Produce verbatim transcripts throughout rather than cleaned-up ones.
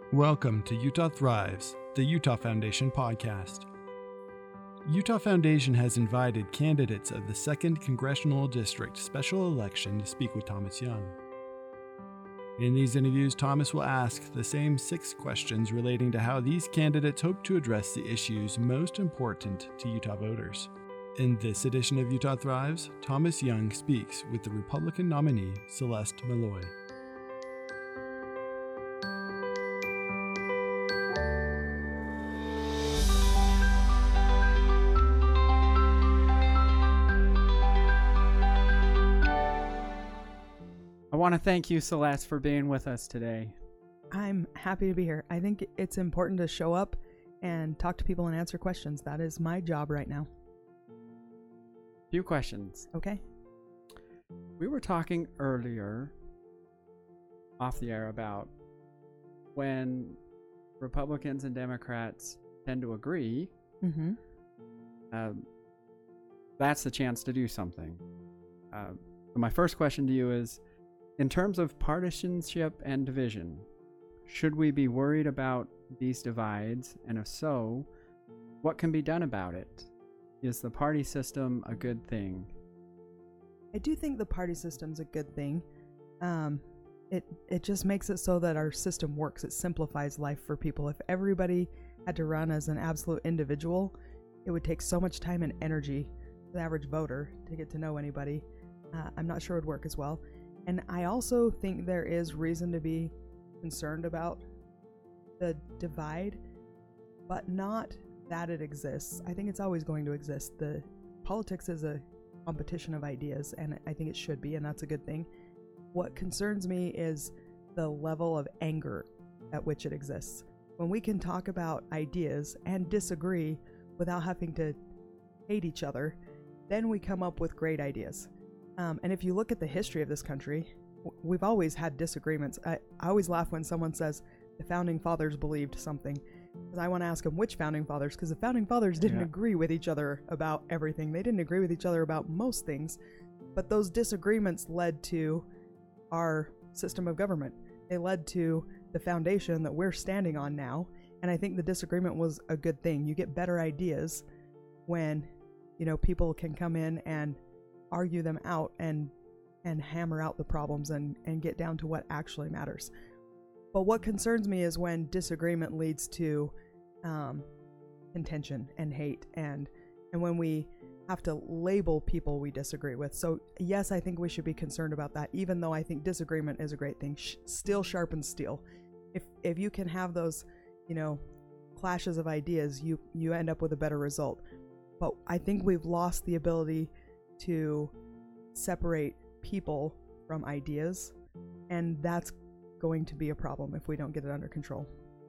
Welcome to Utah Thrives, the Utah Foundation podcast. Utah Foundation has invited candidates of the second Congressional District special election to speak with Thomas Young. In these interviews, Thomas will ask the same six questions relating to how these candidates hope to address the issues most important to Utah voters. In this edition of Utah Thrives, Thomas Young speaks with the Republican nominee, Celeste Malloy. I want to thank you, Celeste, for being with us today. I'm happy to be here. I think it's important to show up and talk to people and answer questions. That is my job right now. Few questions. Okay. We were talking earlier off the air about when Republicans and Democrats tend to agree, Mm-hmm. um, that's the chance to do something. Uh, so my first question to you is, in terms of partisanship and division, should we be worried about these divides? And if so, what can be done about it? Is the party system a good thing? I do think the party system's a good thing. Um, it it just makes it so that our system works. It simplifies life for people. If everybody had to run as an absolute individual, it would take so much time and energy for the average voter to get to know anybody. Uh, I'm not sure it would work as well. And I also think there is reason to be concerned about the divide, but not that it exists. I think it's always going to exist. The politics is a competition of ideas, and I think it should be, and that's a good thing. What concerns me is the level of anger at which it exists. When we can talk about ideas and disagree without having to hate each other, then we come up with great ideas. Um, and if you look at the history of this country, w- we've always had disagreements. I, I always laugh when someone says the founding fathers believed something, because I want to ask them which founding fathers, because the founding fathers didn't Yeah. agree with each other about everything. They didn't agree with each other about most things, but those disagreements led to our system of government. They led to the foundation that we're standing on now, and I think the disagreement was a good thing. You get better ideas when, you know, people can come in and argue them out and and hammer out the problems and and get down to what actually matters. But what concerns me is when disagreement leads to um, contention and hate, and and when we have to label people we disagree with. So yes, I think we should be concerned about that, even though I think disagreement is a great thing. Sh- steel sharpens steel. If if you can have those, you know, clashes of ideas, you you end up with a better result. But I think we've lost the ability to separate people from ideas, and that's going to be a problem if we don't get it under control.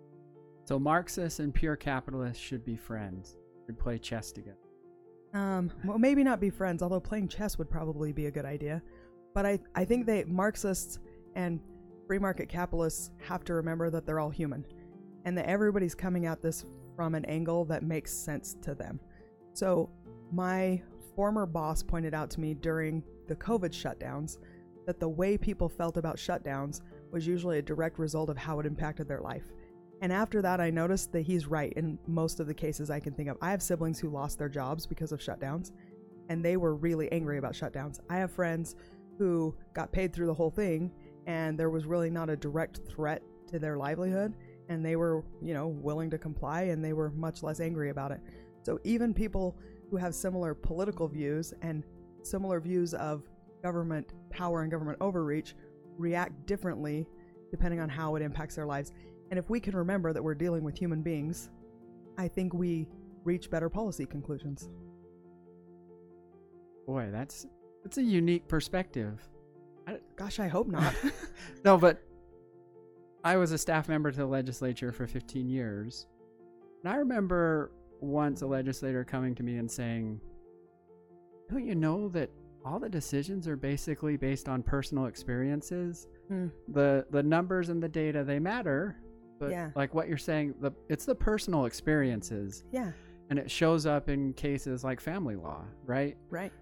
So Marxists and pure capitalists should be friends, should play chess together. Um, well, maybe not be friends, although playing chess would probably be a good idea. But I, I think they Marxists and free market capitalists have to remember that they're all human, and that everybody's coming at this from an angle that makes sense to them. So my former boss pointed out to me during the COVID shutdowns that the way people felt about shutdowns was usually a direct result of how it impacted their life. And after that, I noticed that he's right in most of the cases I can think of. I have siblings who lost their jobs because of shutdowns, and they were really angry about shutdowns. I have friends who got paid through the whole thing, and there was really not a direct threat to their livelihood, and they were, you know, willing to comply, and they were much less angry about it. So even people who have similar political views and similar views of government power and government overreach react differently depending on how it impacts their lives. And if we can remember that we're dealing with human beings, I think we reach better policy conclusions. Boy, that's that's a unique perspective. I, Gosh, I hope not. no, but I was a staff member to the legislature for fifteen years, and I remember once a legislator coming to me and saying, don't you know that all the decisions are basically based on personal experiences? Hmm. The the numbers and the data, they matter, but Yeah. like what you're saying, the it's the personal experiences. Yeah, And it shows up in cases like family law, right? right.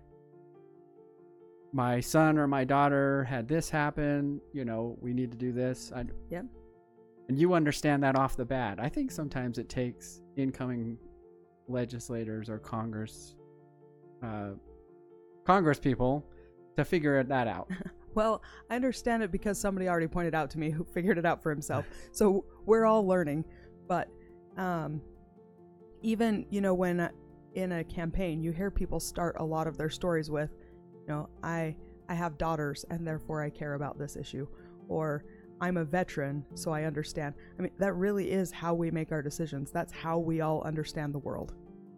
My son or my daughter had this happen, you know, we need to do this. I, Yep. And you understand that off the bat. I think sometimes it takes incoming legislators or Congress, uh, Congress people to figure that out. Well, I understand it because somebody already pointed out to me who figured it out for himself. So we're all learning. But um, even, you know, when uh, in a campaign, you hear people start a lot of their stories with, you know, I, I have daughters and therefore I care about this issue. Or I'm a veteran, so I understand. I mean, that really is how we make our decisions. That's how we all understand the world.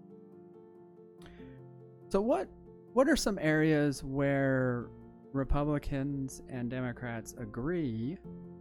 So what what are some areas where Republicans and Democrats agree,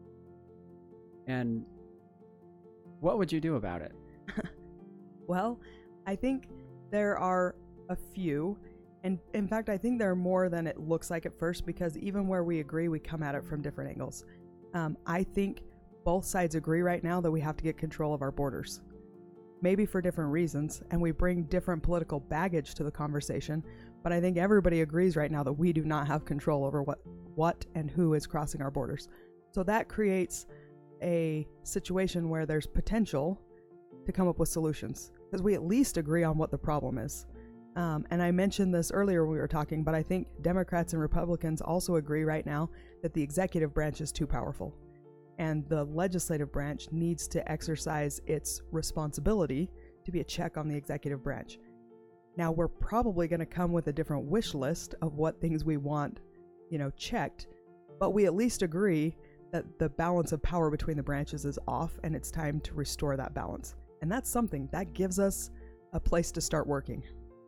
and what would you do about it? Well, I think there are a few, and in fact, I think there are more than it looks like at first, because even where we agree, we come at it from different angles. Um, I think both sides agree right now that we have to get control of our borders, maybe for different reasons, and we bring different political baggage to the conversation, but I think everybody agrees right now that we do not have control over what, what and who is crossing our borders. So that creates a situation where there's potential to come up with solutions, because we at least agree on what the problem is. Um, and I mentioned this earlier when we were talking, but I think Democrats and Republicans also agree right now that the executive branch is too powerful, and the legislative branch needs to exercise its responsibility to be a check on the executive branch. Now, we're probably going to come with a different wish list of what things we want, you know, checked, but we at least agree that the balance of power between the branches is off, and it's time to restore that balance. And that's something that gives us a place to start working.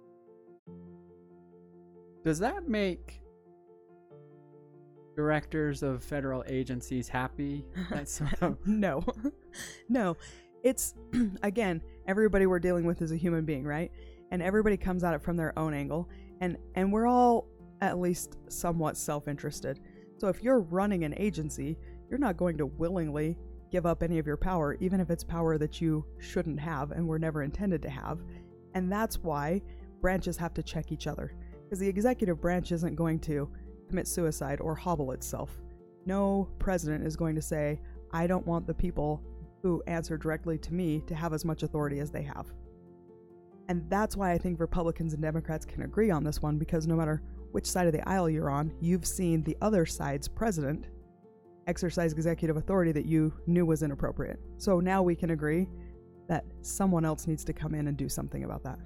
Does that make directors of federal agencies happy? That's sort of... No. No. It's, again, everybody we're dealing with is a human being, right? And everybody comes at it from their own angle. And, and we're all at least somewhat self-interested. So if you're running an agency, you're not going to willingly give up any of your power, even if it's power that you shouldn't have and were never intended to have. And that's why branches have to check each other. Because the executive branch isn't going to commit suicide or hobble itself. No president is going to say, I don't want the people who answer directly to me to have as much authority as they have. And that's why I think Republicans and Democrats can agree on this one, because no matter which side of the aisle you're on, you've seen the other side's president exercise executive authority that you knew was inappropriate. So now we can agree that someone else needs to come in and do something about that.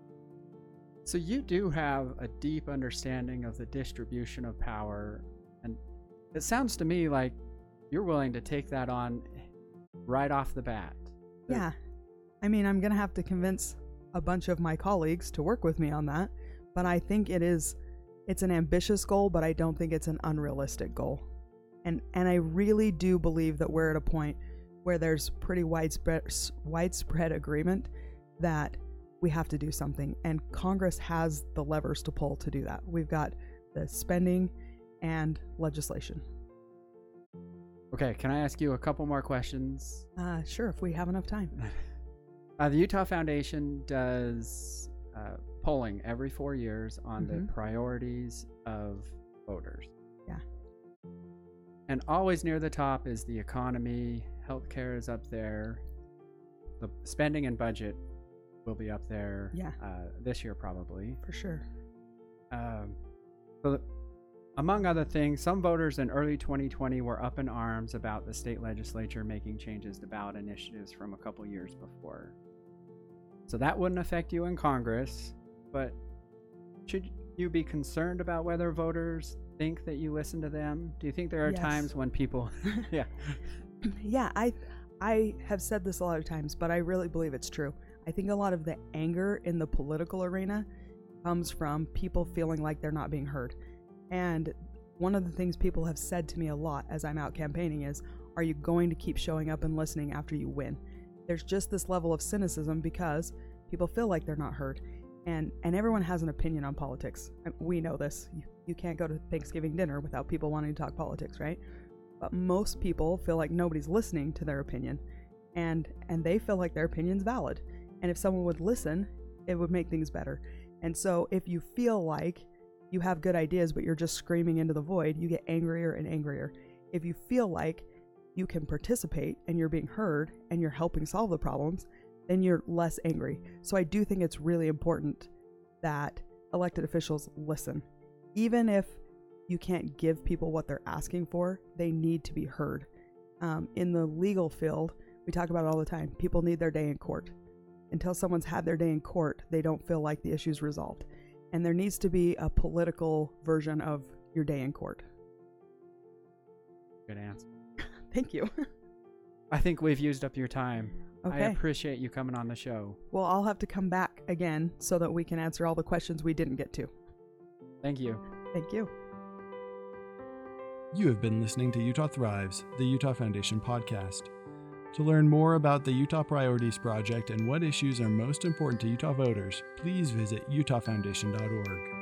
So you do have a deep understanding of the distribution of power, and it sounds to me like you're willing to take that on right off the bat. Yeah. I mean, I'm going to have to convince a bunch of my colleagues to work with me on that, but I think it is, it's an ambitious goal, but I don't think it's an unrealistic goal. And and I really do believe that we're at a point where there's pretty widespread widespread agreement that we have to do something, and Congress has the levers to pull to do that. We've got the spending and legislation. Okay, can I ask you a couple more questions? Uh, sure, if we have enough time. Uh, the Utah Foundation does uh, polling every four years on mm-hmm. the priorities of voters. Yeah. And always near the top is the economy. Healthcare is up there. The spending and budget will be up there. Yeah. Uh, this year, probably. For sure. Um, so, among other things, some voters in early twenty twenty were up in arms about the state legislature making changes to ballot initiatives from a couple years before. So that wouldn't affect you in Congress, but should you be concerned about whether voters think that you listen to them? Do you think there are yes. times when people... yeah. Yeah, I I have said this a lot of times, but I really believe it's true. I think a lot of the anger in the political arena comes from people feeling like they're not being heard. And one of the things people have said to me a lot as I'm out campaigning is, are you going to keep showing up and listening after you win? There's just this level of cynicism because people feel like they're not heard. And and everyone has an opinion on politics. We know this. You, you can't go to Thanksgiving dinner without people wanting to talk politics, right? But most people feel like nobody's listening to their opinion, and and they feel like their opinion's valid. And if someone would listen, it would make things better. And so if you feel like you have good ideas but you're just screaming into the void, you get angrier and angrier. If you feel like you can participate and you're being heard and you're helping solve the problems, then you're less angry. So I do think it's really important that elected officials listen. Even if you can't give people what they're asking for, they need to be heard. Um, in the legal field, we talk about it all the time. People need their day in court. Until someone's had their day in court, they don't feel like the issue's resolved. And there needs to be a political version of your day in court. Good answer. Thank you. I think we've used up your time. Okay. I appreciate you coming on the show. Well, I'll have to come back again so that we can answer all the questions we didn't get to. Thank you. Thank you. You have been listening to Utah Thrives, the Utah Foundation podcast. To learn more about the Utah Priorities Project and what issues are most important to Utah voters, please visit utah foundation dot org.